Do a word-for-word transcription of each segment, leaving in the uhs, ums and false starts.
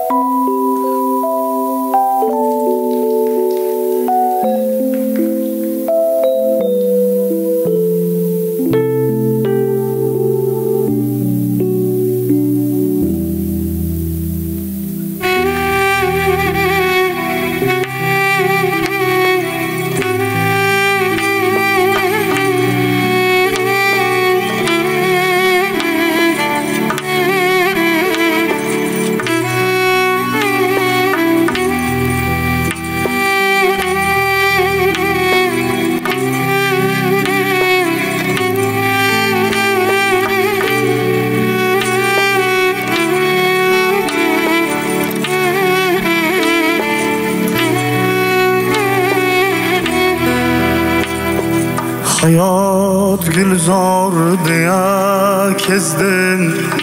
Hayot gulzor deya kezdin,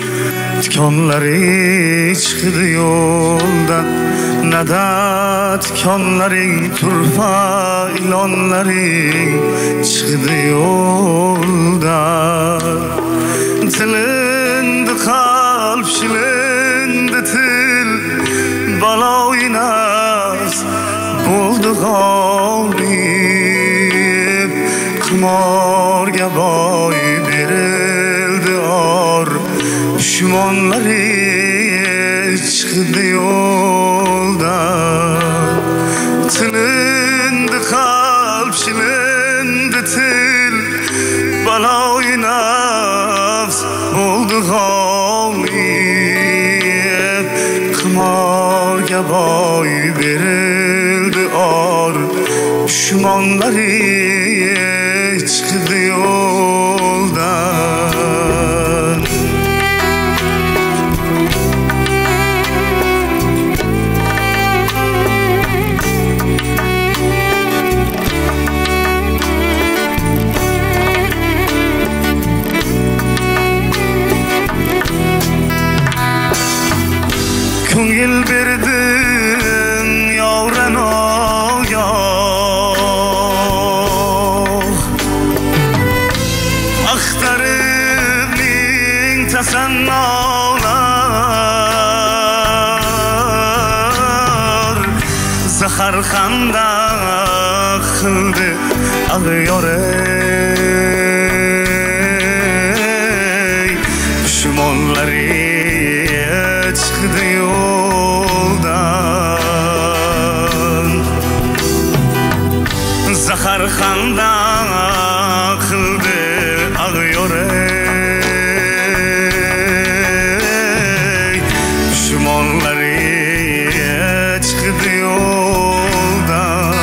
tikonlari chiqdi yo'ldan. Nada tikonlaring turfa ilonlaring chiqdi yo'ldan. Tilindi qalb shilindi til, baloyi nafs bo'ldi g'olib. Qimorga boy berildi or, dushmonlari chiqdi yo'ldan. Tilindi qalb shilindi til, baloyi nafs bo'ldi g'olib. Qimorga boy berildi or, dushmonlari çıktı yoldan. Ko'ngil berdim yavran zahar xanda qildi ag'yor ey. Dushmonlari chiqdi yo'ldan. Zahar xanda qildi ag'yor ey. Dushmonlari chiqdi yo'ldan.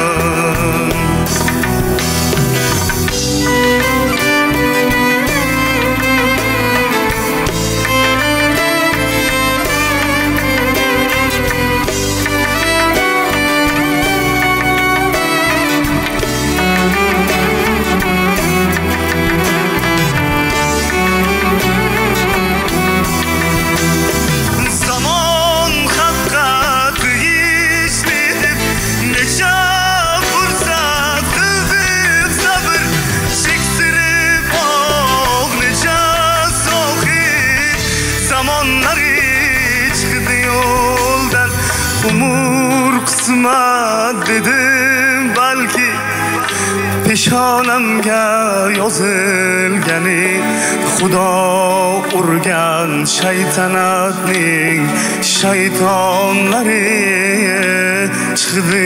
Umur qismat dedim balki, peshonamga yozilgani. Xudo urgan shaytanatning shaytonlari chiqdi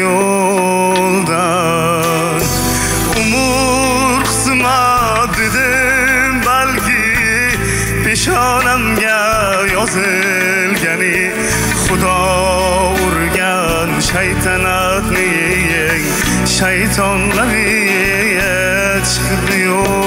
yo'ldan. Umur qismat dedim balki, peshonamga yozilgani. Xudo urgan shaytanatning shaytonlari chiqdi yo'ldan.